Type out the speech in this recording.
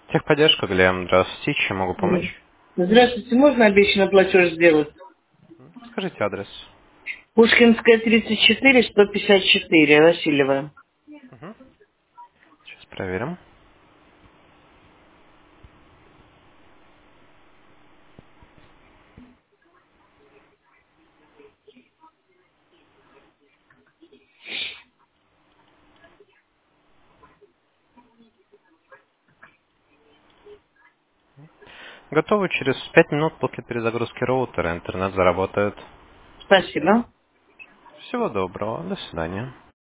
Техподдержка, Глеб, здравствуйте, чем могу помочь? Здравствуйте, можно обещанный платеж сделать? Скажите адрес. Пушкинская, 34, 154, Васильева. Мгм. Сейчас проверим. Готовы через 5 минут после перезагрузки роутера. Интернет заработает. Спасибо. Всего доброго. До свидания.